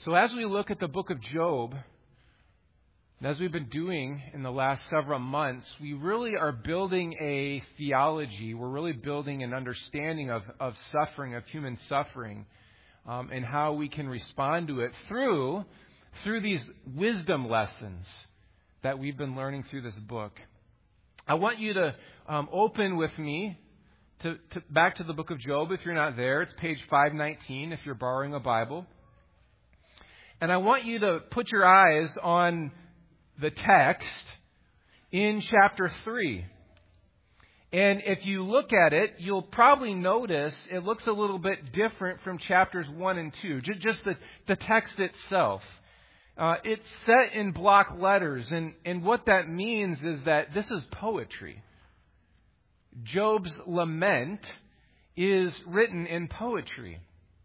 So as we look at the book of Job, and as we've been doing in the last several months, we really are building a theology. We're really building an understanding of suffering, of human suffering, and how we can respond to it through these wisdom lessons that we've been learning through this book. I want you to open with me to back to the book of Job. If you're not there, it's page 519 if you're borrowing a Bible. And I want you to put your eyes on the text in chapter 3. And if you look at it, you'll probably notice it looks a little bit different from chapters 1 and 2. Just the text itself. It's set in block letters. And what that means is that this is poetry. Job's lament is written in poetry.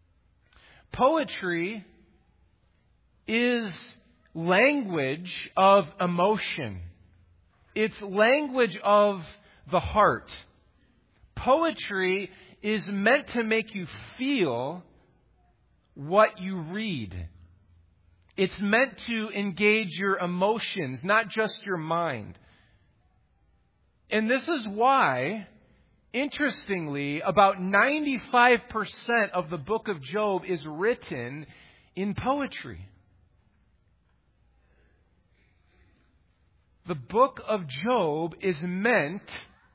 Poetry is language of emotion. It's language of the heart. Poetry is meant to make you feel what you read. It's meant to engage your emotions, not just your mind. And this is why, interestingly, about 95% of the book of Job is written in poetry. The book of Job is meant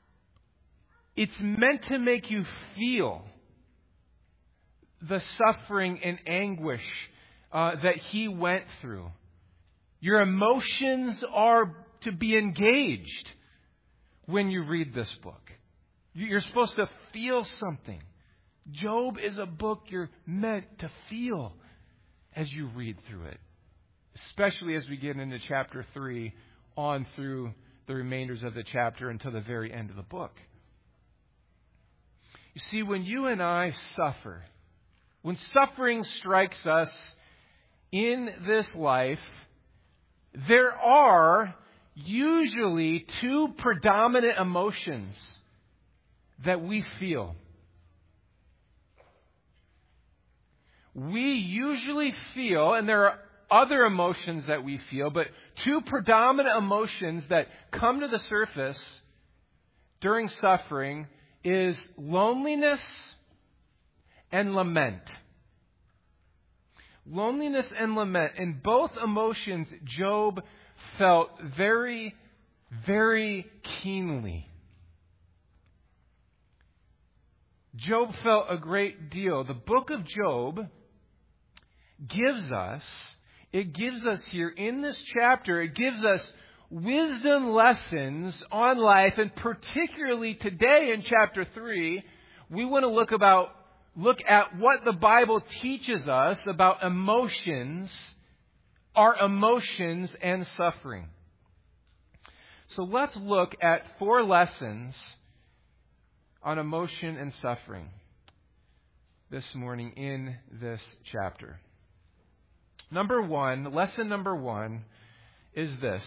to make you feel the suffering and anguish that he went through. Your emotions are to be engaged when you read this book. You're supposed to feel something. Job is a book you're meant to feel as you read through it, especially as we get into chapter 3 on through the remainders of the chapter until the very end of the book. You see, when you and I suffer, when suffering strikes us in this life, there are usually two predominant emotions that we feel. We usually feel, and there are other emotions that we feel, but two predominant emotions that come to the surface during suffering is loneliness and lament. Loneliness and lament. And both emotions Job felt very, very keenly. Job felt a great deal. The book of Job gives us here in this chapter, it gives us wisdom lessons on life, and particularly today in chapter 3, we want to look at what the Bible teaches us about emotions, our emotions and suffering. So let's look at 4 lessons on emotion and suffering this morning in this chapter. Lesson number 1 is this.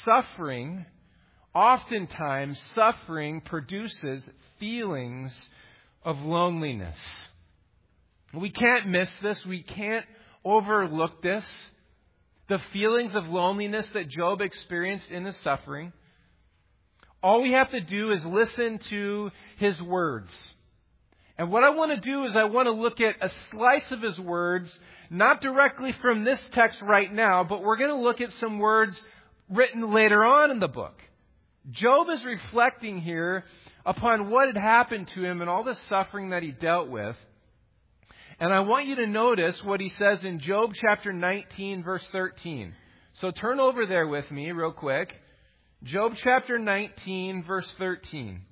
Oftentimes suffering produces feelings of loneliness. We can't miss this. We can't overlook this. The feelings of loneliness that Job experienced in his suffering. All we have to do is listen to his words. And what I want to do is I want to look at a slice of his words, not directly from this text right now, but we're going to look at some words written later on in the book. Job is reflecting here upon what had happened to him and all the suffering that he dealt with. And I want you to notice what he says in Job chapter 19, verse 13. So turn over there with me real quick. Job chapter 19, verse 13.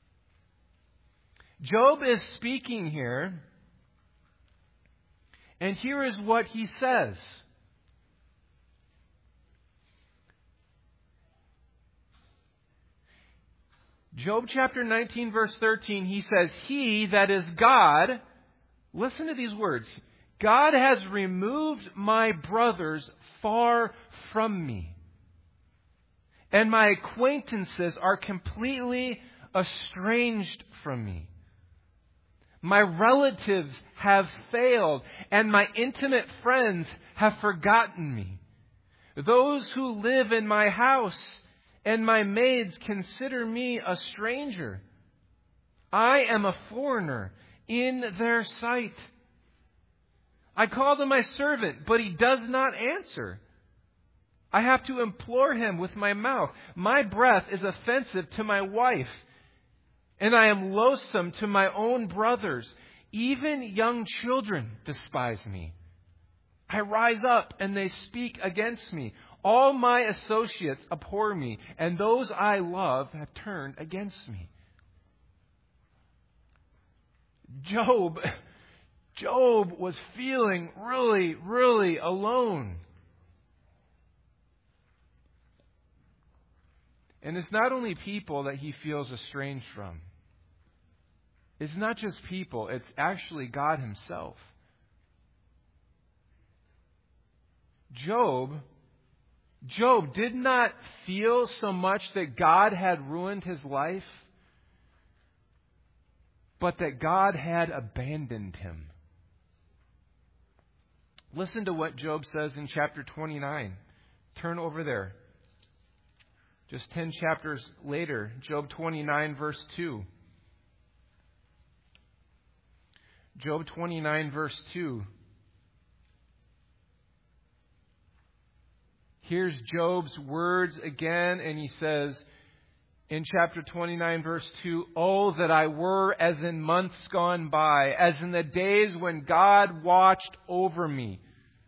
Job is speaking here, and here is what he says. Job chapter 19, verse 13, he says, "He, that is God," listen to these words, "God has removed my brothers far from me, and my acquaintances are completely estranged from me. My relatives have failed, and my intimate friends have forgotten me. Those who live in my house and my maids consider me a stranger. I am a foreigner in their sight. I call to my servant, but he does not answer. I have to implore him with my mouth. My breath is offensive to my wife, and I am loathsome to my own brothers. Even young children despise me. I rise up, and they speak against me. All my associates abhor me, and those I love have turned against me. Job was feeling really, really alone. And it's not only people that he feels estranged from. It's not just people, it's actually God himself. Job did not feel so much that God had ruined his life, but that God had abandoned him. Listen to what Job says in chapter 29. Turn over there. Just 10 chapters later, Job 29, verse 2. Job 29, verse 2. Here's Job's words again, and he says in chapter 29, verse 2, "Oh, that I were as in months gone by, as in the days when God watched over me."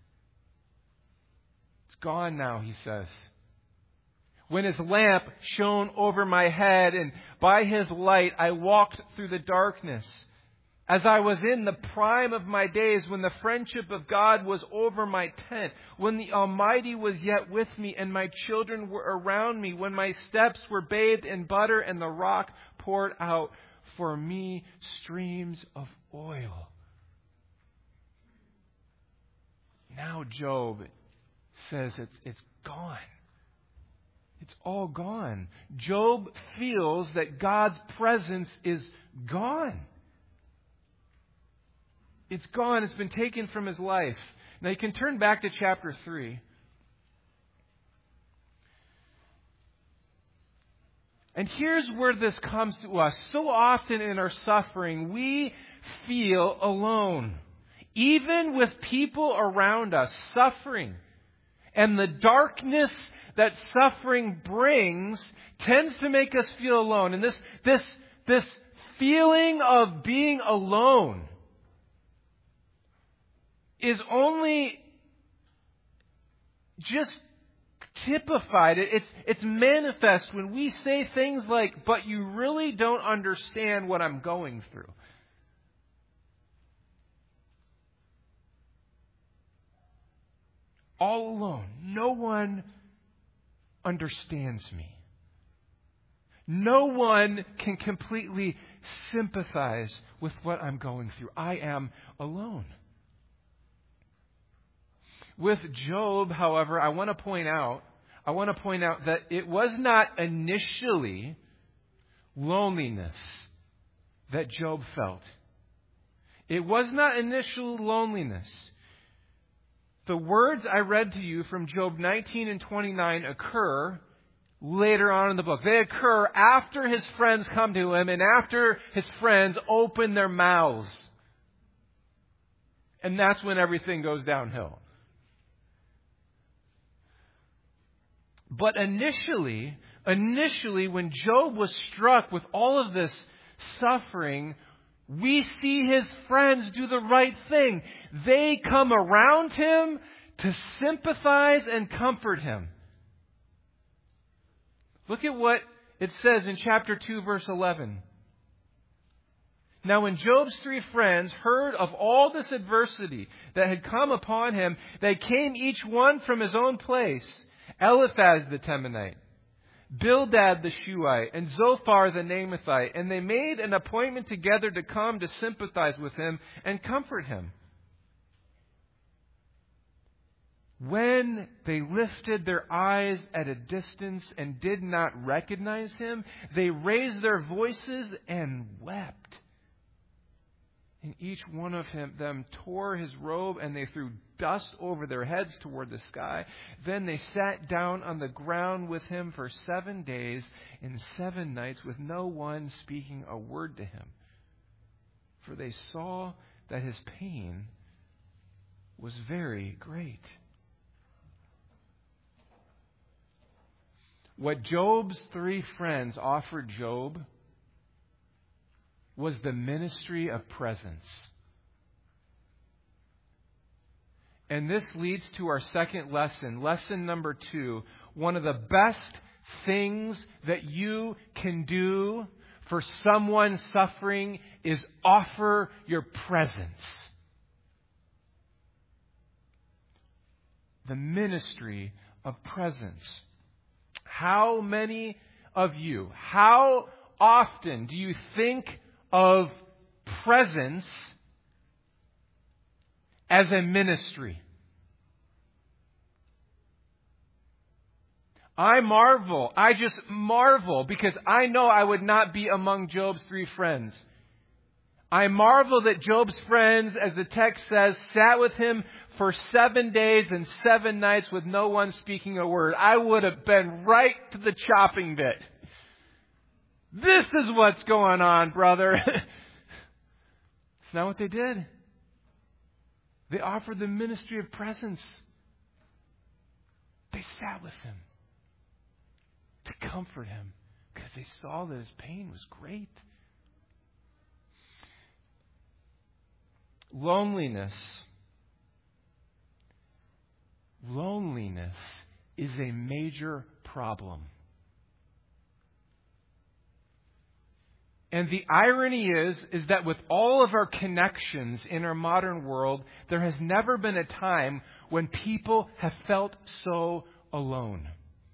It's gone now, he says. "When his lamp shone over my head, and by his light I walked through the darkness. As I was in the prime of my days, when the friendship of God was over my tent, when the Almighty was yet with me, and my children were around me, when my steps were bathed in butter, and the rock poured out for me streams of oil." Now Job says it's gone. It's all gone. Job feels that God's presence is gone. It's gone. It's been taken from his life. Now you can turn back to chapter 3. And here's where this comes to us. So often in our suffering, we feel alone. Even with people around us suffering. And the darkness that suffering brings tends to make us feel alone. And this feeling of being alone is only just typified. It's manifest when we say things like, "But you really don't understand what I'm going through." All alone. No one understands me. No one can completely sympathize with what I'm going through. I am alone. With Job, however, I want to point out that it was not initially loneliness that Job felt. It was not initial loneliness. The words I read to you from Job 19 and 29 occur later on in the book. They occur after his friends come to him and after his friends open their mouths. And that's when everything goes downhill. But initially, when Job was struck with all of this suffering, we see his friends do the right thing. They come around him to sympathize and comfort him. Look at what it says in chapter 2, verse 11. "Now when Job's 3 friends heard of all this adversity that had come upon him, they came each one from his own place. Eliphaz the Temanite, Bildad the Shuhite, and Zophar the Naamathite. And they made an appointment together to come to sympathize with him and comfort him. When they lifted their eyes at a distance and did not recognize him, they raised their voices and wept. And each one of them tore his robe, and they threw dust over their heads toward the sky. Then they sat down on the ground with him for 7 days and 7 nights, with no one speaking a word to him. For they saw that his pain was very great. What Job's 3 friends offered Job was the ministry of presence. And this leads to our second lesson, lesson number 2. One of the best things that you can do for someone suffering is offer your presence. The ministry of presence. How many of you, how often do you think of presence as a ministry? I just marvel, because I know I would not be among Job's 3 friends. I marvel that Job's friends, as the text says, sat with him for 7 days and 7 nights with no one speaking a word. I would have been right to the chopping bit. This is what's going on, brother. It's not what they did. They offered the ministry of presence. They sat with him to comfort him because they saw that his pain was great. Loneliness is a major problem. And the irony is that with all of our connections in our modern world, there has never been a time when people have felt so alone.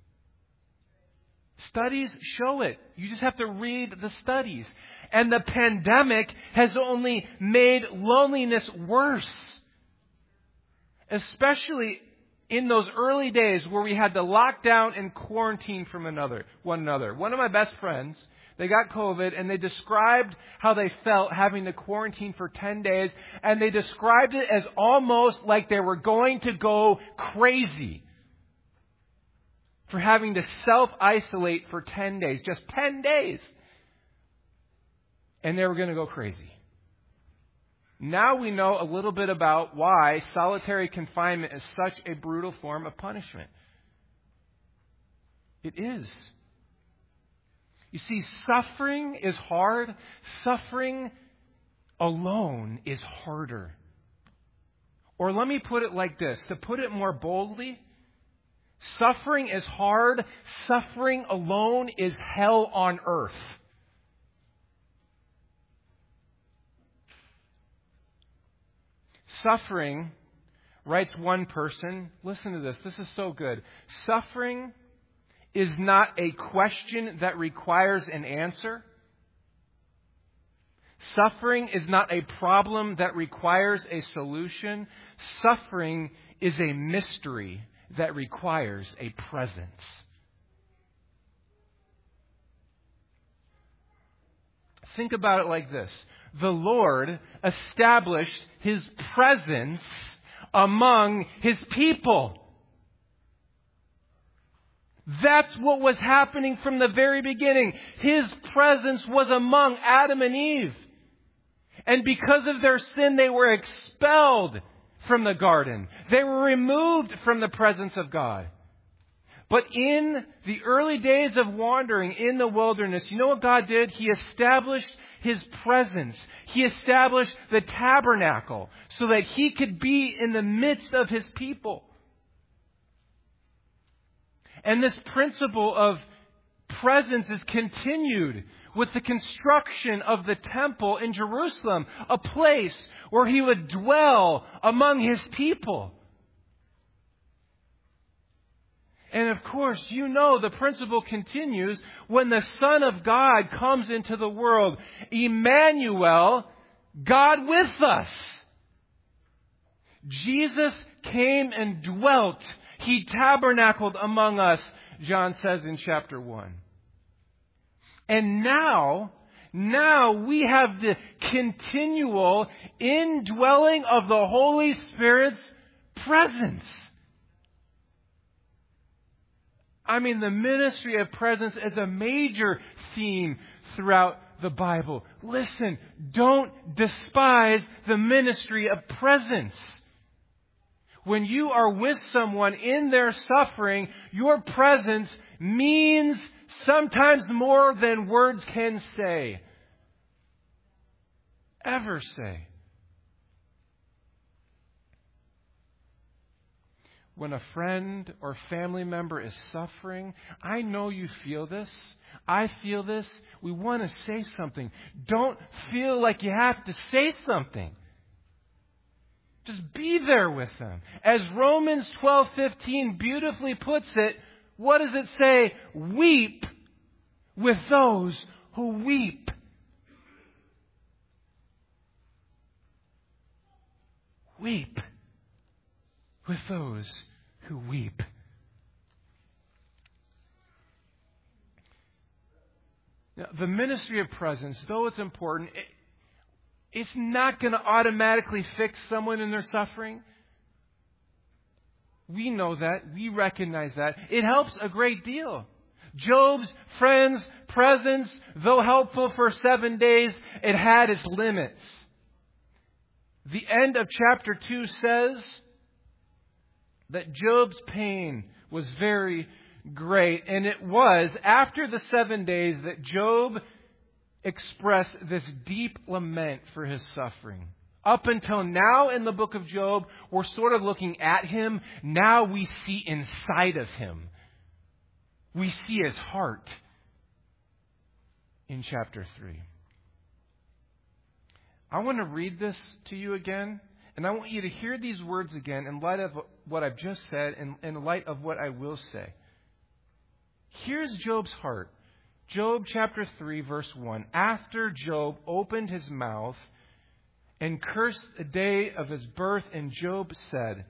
Studies show it. You just have to read the studies. And the pandemic has only made loneliness worse. Especially in those early days where we had to lock down and quarantine from one another. One of my best friends, they got COVID, and they described how they felt having to quarantine for 10 days. And they described it as almost like they were going to go crazy for having to self-isolate for 10 days. Just 10 days. And they were going to go crazy. Now we know a little bit about why solitary confinement is such a brutal form of punishment. It is. You see, suffering is hard. Suffering alone is harder. Or let me put it like this. To put it more boldly, suffering is hard. Suffering alone is hell on earth. Suffering, writes one person, listen to this, this is so good. Suffering is not a question that requires an answer. Suffering is not a problem that requires a solution. Suffering is a mystery that requires a presence. Think about it like this. The Lord established His presence among His people. That's what was happening from the very beginning. His presence was among Adam and Eve. And because of their sin, they were expelled from the garden. They were removed from the presence of God. But in the early days of wandering in the wilderness, you know what God did? He established His presence. He established the tabernacle so that He could be in the midst of His people. And this principle of presence is continued with the construction of the temple in Jerusalem, a place where He would dwell among His people. And of course, you know the principle continues when the Son of God comes into the world. Emmanuel, God with us. Jesus came and dwelt. He tabernacled among us, John says in chapter 1. And now, Now we have the continual indwelling of the Holy Spirit's presence. I mean, the ministry of presence is a major theme throughout the Bible. Listen, don't despise the ministry of presence. When you are with someone in their suffering, your presence means sometimes more than words can say. Ever say. When a friend or family member is suffering, I know you feel this. I feel this. We want to say something. Don't feel like you have to say something. Just be there with them. As Romans 12:15 beautifully puts it, what does it say? Weep with those who weep. Weep with those who weep. Now, the ministry of presence, though it's important, it's not going to automatically fix someone in their suffering. We know that. We recognize that. It helps a great deal. Job's friends' presence, though helpful for 7 days, it had its limits. The end of chapter 2 says that Job's pain was very great. And it was after the 7 days that Job expressed this deep lament for his suffering. Up until now in the book of Job, we're sort of looking at him. Now we see inside of him. We see his heart in chapter 3. I want to read this to you again, and I want you to hear these words again in light of what I've just said and in light of what I will say. Here's Job's heart. Job chapter 3, verse 1. After Job opened his mouth and cursed the day of his birth, and Job said,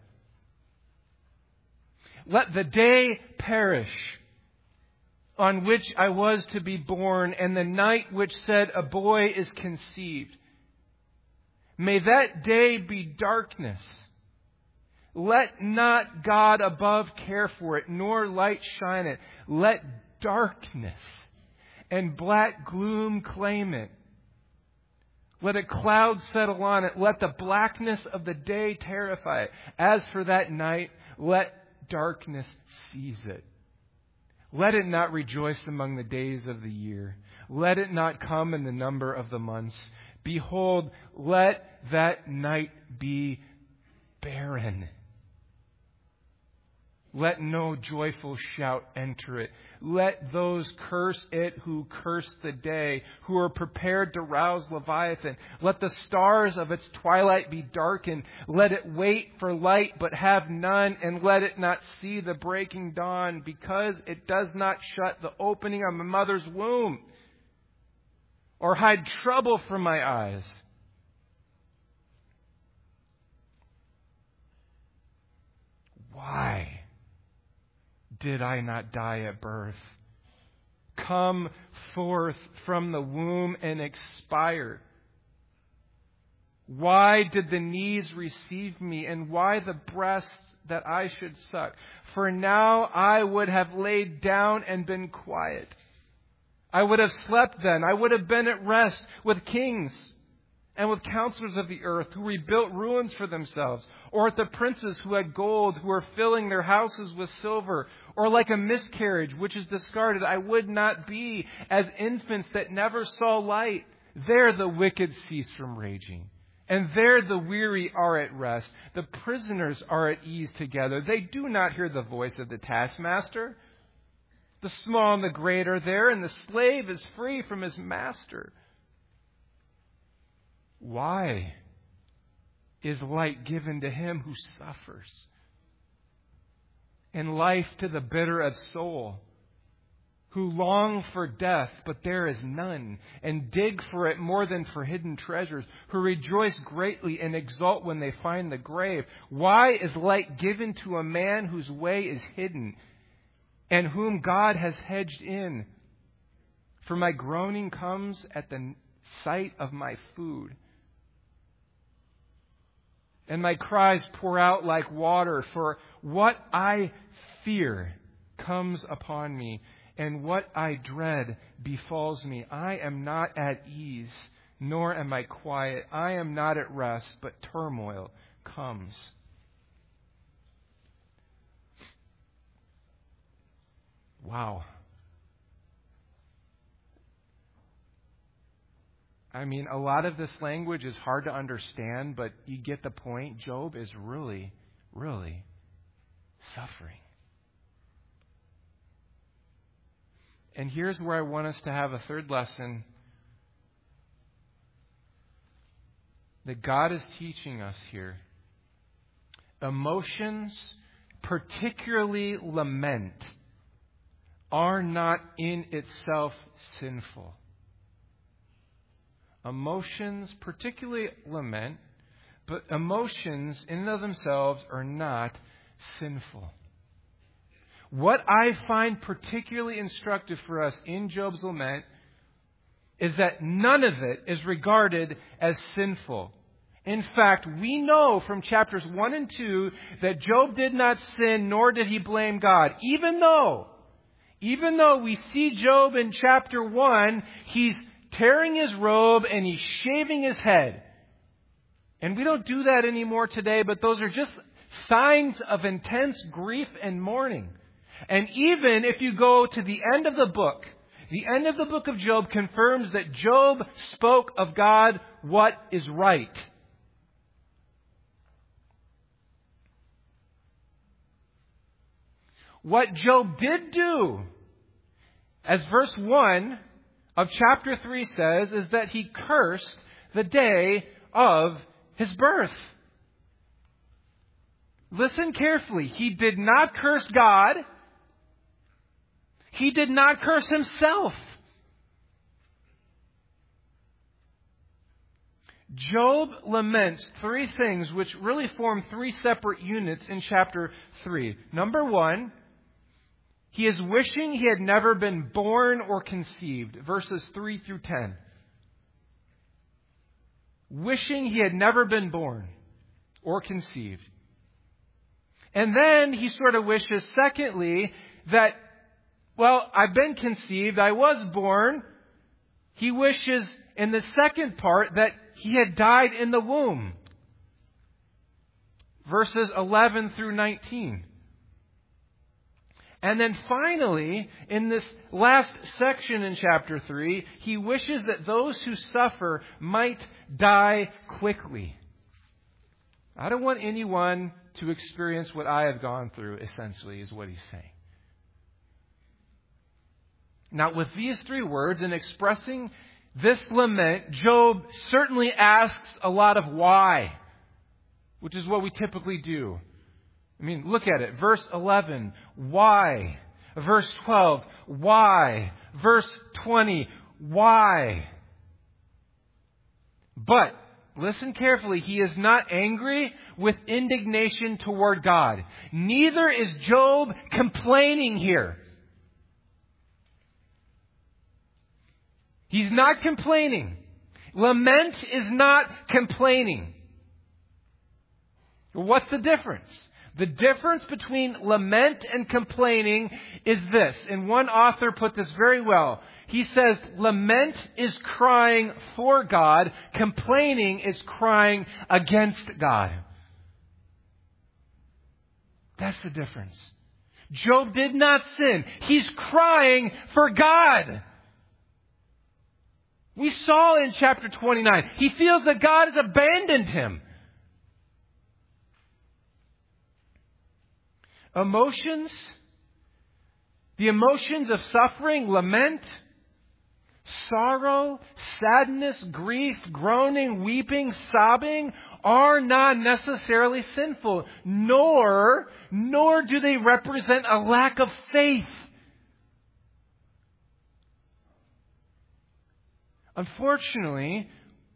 "Let the day perish on which I was to be born, and the night which said, a boy is conceived. May that day be darkness. Let not God above care for it, nor light shine it. Let darkness and black gloom claim it. Let a cloud settle on it. Let the blackness of the day terrify it. As for that night, let darkness seize it. Let it not rejoice among the days of the year. Let it not come in the number of the months. Behold, let that night be barren. Let no joyful shout enter it. Let those curse it who curse the day, who are prepared to rouse Leviathan. Let the stars of its twilight be darkened. Let it wait for light, but have none, and let it not see the breaking dawn, because it does not shut the opening of my mother's womb, or hide trouble from my eyes. Why did I not die at birth? Come forth from the womb and expire. Why did the knees receive me, and why the breasts that I should suck? For now I would have laid down and been quiet. I would have slept then. I would have been at rest with kings and with counselors of the earth who rebuilt ruins for themselves, or with the princes who had gold, who were filling their houses with silver, or like a miscarriage which is discarded. I would not be as infants that never saw light. There the wicked cease from raging, and there the weary are at rest. The prisoners are at ease together. They do not hear the voice of the taskmaster. The small and the great are there, and the slave is free from his master. Why is light given to him who suffers, and life to the bitter of soul, who long for death, but there is none, and dig for it more than for hidden treasures, who rejoice greatly and exult when they find the grave? Why is light given to a man whose way is hidden, and whom God has hedged in? For my groaning comes at the sight of my food. And my cries pour out like water, for what I fear comes upon me, and what I dread befalls me. I am not at ease, nor am I quiet. I am not at rest, but turmoil comes. Wow. I mean, a lot of this language is hard to understand, but you get the point. Job is really, really suffering. And here's where I want us to have a third lesson that God is teaching us here. Emotions, particularly lament, are not in itself sinful. Emotions, particularly lament, but emotions in and of themselves are not sinful. What I find particularly instructive for us in Job's lament is that none of it is regarded as sinful. In fact, we know from chapters 1 and 2 that Job did not sin, nor did he blame God. Even though we see Job in chapter 1, he's tearing his robe and he's shaving his head. And we don't do that anymore today, but those are just signs of intense grief and mourning. And even if you go to the end of the book of Job confirms that Job spoke of God what is right. What Job did do, as verse 1 of chapter 3 says, is that he cursed the day of his birth. Listen carefully. He did not curse God. He did not curse himself. Job laments three things which really form three separate units in chapter 3. Number 1, he is wishing he had never been born or conceived. Verses 3 through 10. Wishing he had never been born or conceived. And then he sort of wishes, secondly, that, well, I've been conceived, I was born. He wishes in the second part that he had died in the womb. Verses 11 through 19. And then finally, in this last section in chapter 3, he wishes that those who suffer might die quickly. I don't want anyone to experience what I have gone through, essentially, is what he's saying. Now, with these three words, in expressing this lament, Job certainly asks a lot of why, which is what we typically do. I mean, look at it. Verse 11, why? Verse 12, why? Verse 20, why? But, listen carefully, he is not angry with indignation toward God. Neither is Job complaining here. He's not complaining. Lament is not complaining. What's the difference? The difference between lament and complaining is this. And one author put this very well. He says, lament is crying for God. Complaining is crying against God. That's the difference. Job did not sin. He's crying for God. We saw in chapter 29, he feels that God has abandoned him. Emotions, the emotions of suffering, lament, sorrow, sadness, grief, groaning, weeping, sobbing are not necessarily sinful, nor do they represent a lack of faith. Unfortunately,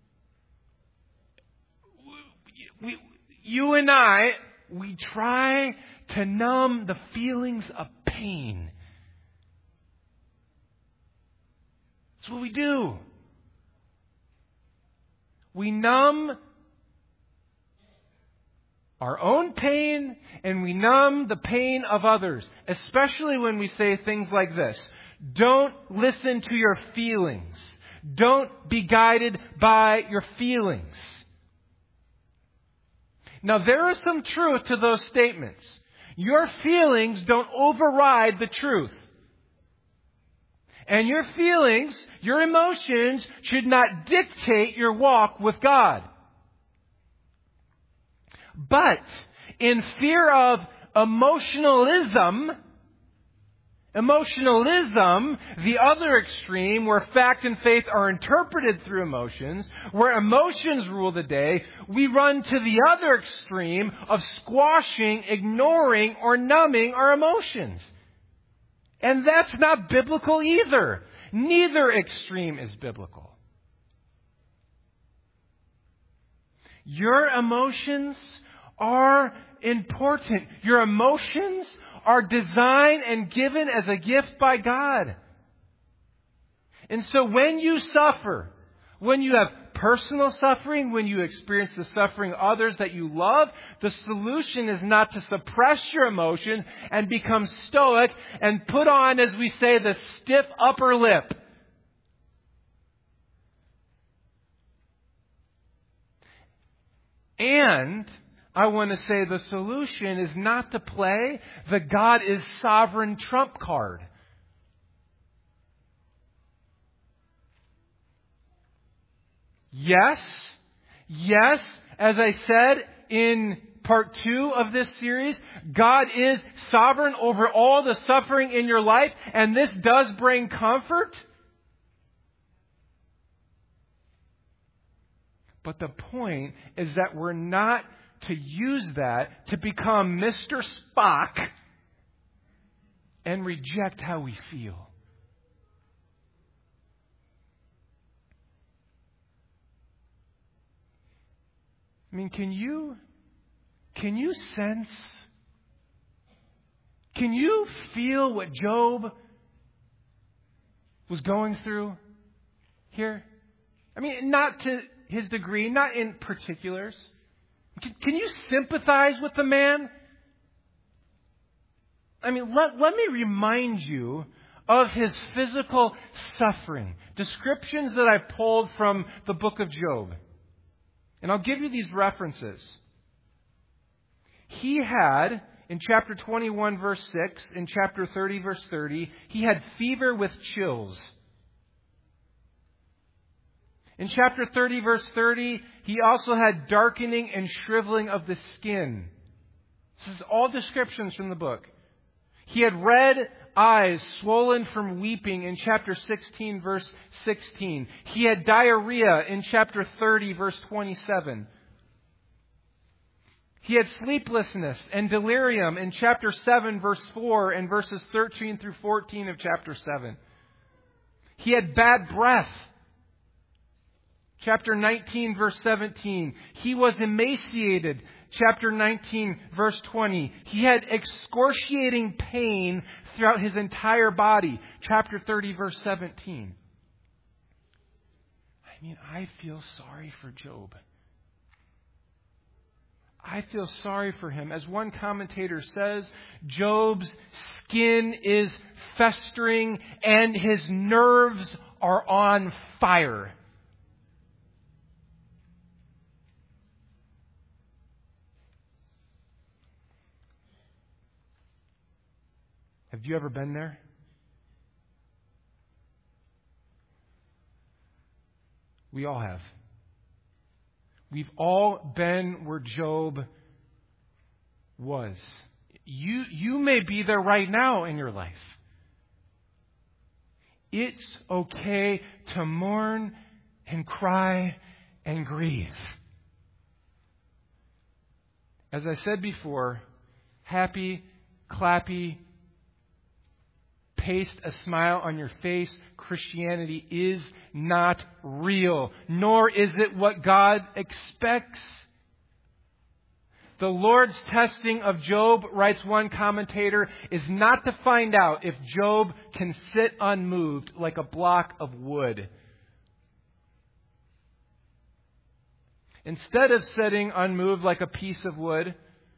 you and I, we try to numb the feelings of pain. That's what we do. We numb our own pain and we numb the pain of others, especially when we say things like this. Don't listen to your feelings. Don't be guided by your feelings. Now, there is some truth to those statements. Your feelings don't override the truth. And your feelings, your emotions, should not dictate your walk with God. But in fear of emotionalism, the other extreme, where fact and faith are interpreted through emotions, where emotions rule the day, we run to the other extreme of squashing, ignoring, or numbing our emotions. And that's not biblical either. Neither extreme is biblical. Your emotions are important. Your emotions are designed and given as a gift by God. And so when you suffer, when you have personal suffering, when you experience the suffering of others that you love, the solution is not to suppress your emotion and become stoic and put on, as we say, the stiff upper lip. And I want to say the solution is not to play the God is sovereign trump card. Yes, as I said in part 2 of this series, God is sovereign over all the suffering in your life, and this does bring comfort. But the point is that we're not to use that to become Mr. Spock and reject how we feel. I mean, can you sense, can you feel what Job was going through here? I mean, not to his degree, not in particulars. Can you sympathize with the man? I mean, let me remind you of his physical suffering. Descriptions that I pulled from the book of Job. And I'll give you these references. He had, in chapter 21, verse 6, in chapter 30, verse 30, he had fever with chills. In chapter 30, verse 30, he also had darkening and shriveling of the skin. This is all descriptions from the book. He had red eyes swollen from weeping in chapter 16, verse 16. He had diarrhea in chapter 30, verse 27. He had sleeplessness and delirium in chapter 7, verse 4, and verses 13 through 14 of chapter 7. He had bad breath. Chapter 19, verse 17. He was emaciated. Chapter 19, verse 20. He had excruciating pain throughout his entire body. Chapter 30, verse 17. I mean, I feel sorry for Job. I feel sorry for him. As one commentator says, Job's skin is festering and his nerves are on fire. Have you ever been there? We all have. We've all been where Job was. You may be there right now in your life. It's okay to mourn and cry and grieve. As I said before, happy, clappy, paste a smile on your face. Christianity is not real, nor is it what God expects. The Lord's testing of Job, writes one commentator, is not to find out if Job can sit unmoved like a block of wood. Instead of sitting unmoved like a piece of wood,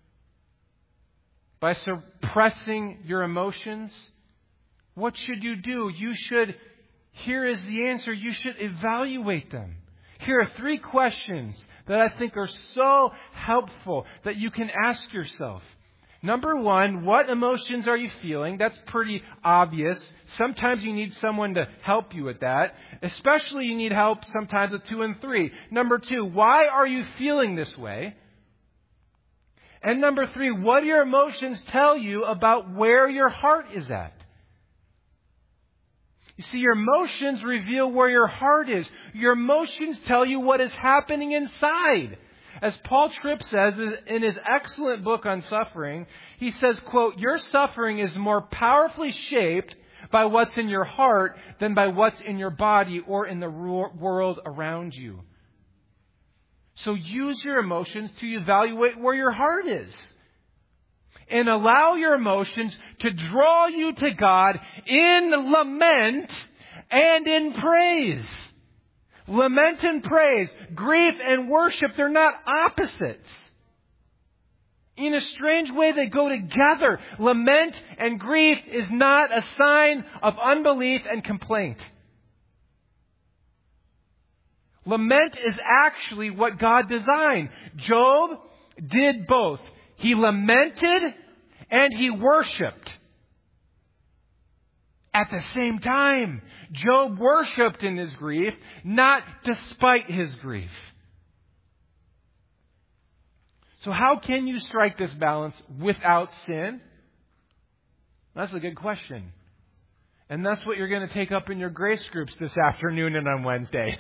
by suppressing your emotions, what should you do? Here is the answer. You should evaluate them. Here are 3 questions that I think are so helpful that you can ask yourself. Number 1, what emotions are you feeling? That's pretty obvious. Sometimes you need someone to help you with that. Especially you need help sometimes with 2 and 3. Number 2, why are you feeling this way? And number 3, what do your emotions tell you about where your heart is at? You see, your emotions reveal where your heart is. Your emotions tell you what is happening inside. As Paul Tripp says in his excellent book on suffering, he says, quote, "Your suffering is more powerfully shaped by what's in your heart than by what's in your body or in the world around you." So use your emotions to evaluate where your heart is. And allow your emotions to draw you to God in lament and in praise. Lament and praise, grief and worship, they're not opposites. In a strange way, they go together. Lament and grief is not a sign of unbelief and complaint. Lament is actually what God designed. Job did both. He lamented and he worshiped. At the same time, Job worshiped in his grief, not despite his grief. So how can you strike this balance without sin? That's a good question. And that's what you're going to take up in your grace groups this afternoon and on Wednesday.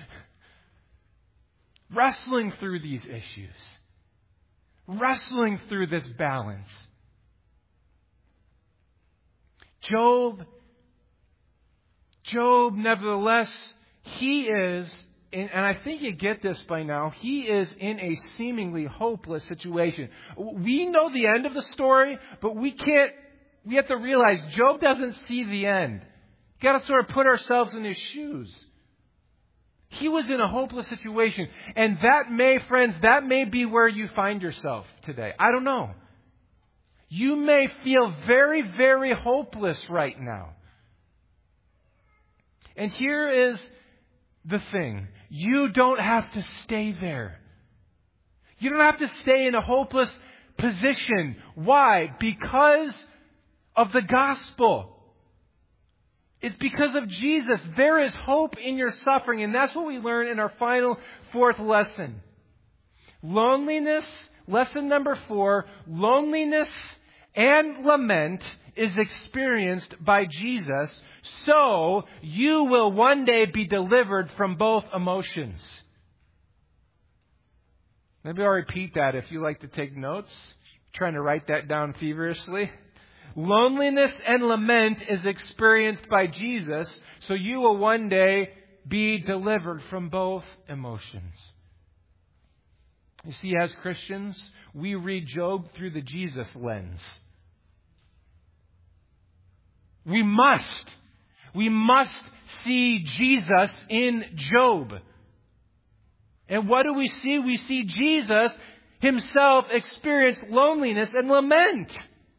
Wrestling through these issues. Wrestling through this balance. Job, nevertheless, he is, and I think you get this by now, he is in a seemingly hopeless situation. We know the end of the story, but we have to realize Job doesn't see the end. We've got to sort of put ourselves in his shoes. He was in a hopeless situation. And that may be where you find yourself today. I don't know. You may feel very, very hopeless right now. And here is the thing. You don't have to stay there. You don't have to stay in a hopeless position. Why? Because of the gospel. It's because of Jesus. There is hope in your suffering. And that's what we learn in our final 4th lesson. Loneliness, lesson number 4, loneliness and lament is experienced by Jesus, so you will one day be delivered from both emotions. Maybe I'll repeat that if you like to take notes. Trying to write that down feverishly. Loneliness and lament is experienced by Jesus, so you will one day be delivered from both emotions. You see, as Christians, we read Job through the Jesus lens. We must see Jesus in Job. And what do we see? We see Jesus himself experience loneliness and lament.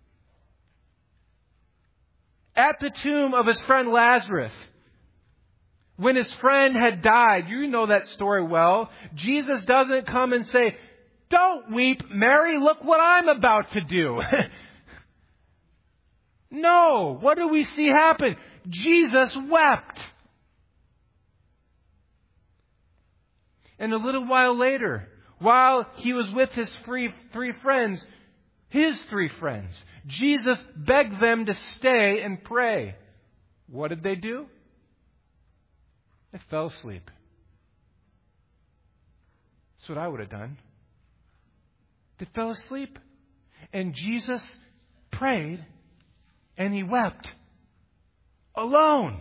At the tomb of his friend Lazarus, when his friend had died, you know that story well, Jesus doesn't come and say, "Don't weep, Mary, look what I'm about to do." No, what do we see happen? Jesus wept. And a little while later, while he was with his three friends, Jesus begged them to stay and pray. What did they do? They fell asleep. That's what I would have done. They fell asleep. And Jesus prayed and he wept. Alone.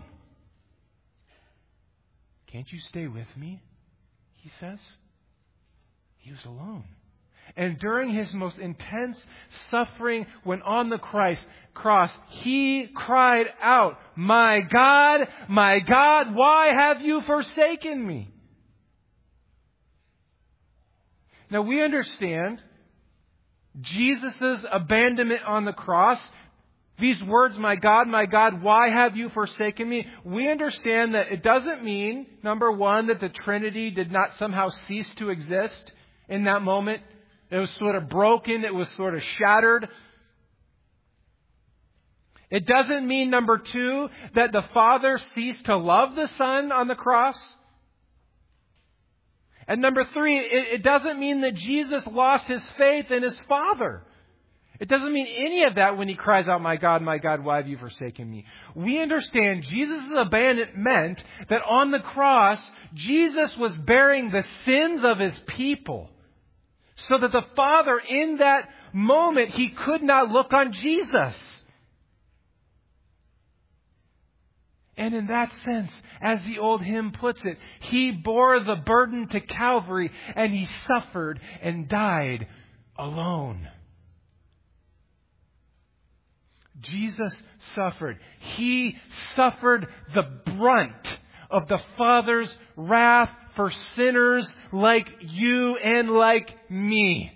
"Can't you stay with me?" he says. He was alone. And during his most intense suffering, when on the cross, he cried out, my God, why have you forsaken me?" Now we understand Jesus' abandonment on the cross. These words, my God, why have you forsaken me?" We understand that it doesn't mean, number one, that the Trinity did not somehow cease to exist in that moment. It was sort of broken. It was sort of shattered. It doesn't mean, number two, that the Father ceased to love the Son on the cross. And number three, it doesn't mean that Jesus lost his faith in his Father. It doesn't mean any of that when he cries out, my God, why have you forsaken me?" We understand Jesus' abandonment meant that on the cross, Jesus was bearing the sins of his people. So that the Father, in that moment, he could not look on Jesus. And in that sense, as the old hymn puts it, he bore the burden to Calvary and he suffered and died alone. Jesus suffered. He suffered the brunt of the Father's wrath for sinners like you and like me.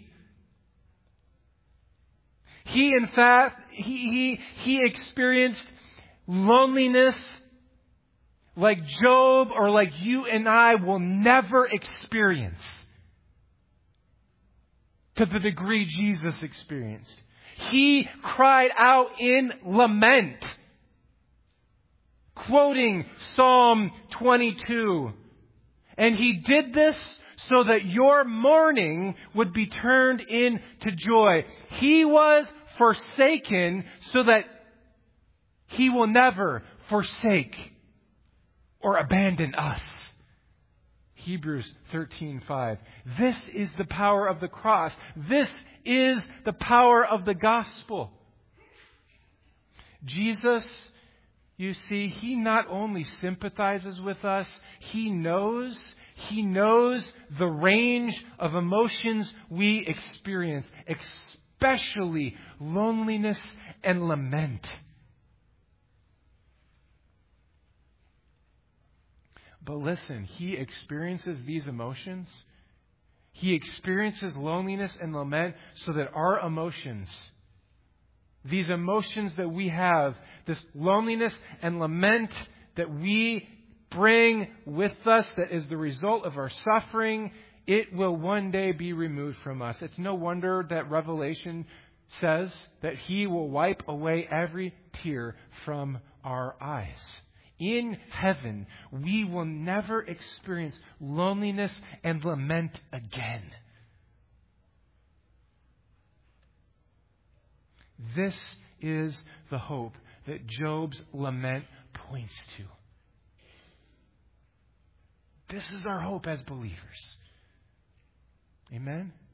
He, in fact, he experienced loneliness like Job or like you and I will never experience to the degree Jesus experienced. He cried out in lament, quoting Psalm 22. And he did this so that your mourning would be turned into joy. He was forsaken so that he will never forsake or abandon us. Hebrews 13:5. This is the power of the cross. This is the power of the gospel. Jesus, you see, he not only sympathizes with us, he knows the range of emotions we experience, especially loneliness and lament. But listen, he experiences these emotions. He experiences loneliness and lament so that our emotions, these emotions that we have, this loneliness and lament that we bring with us that is the result of our suffering, it will one day be removed from us. It's no wonder that Revelation says that he will wipe away every tear from our eyes. In heaven, we will never experience loneliness and lament again. This is the hope that Job's lament points to. This is our hope as believers. Amen?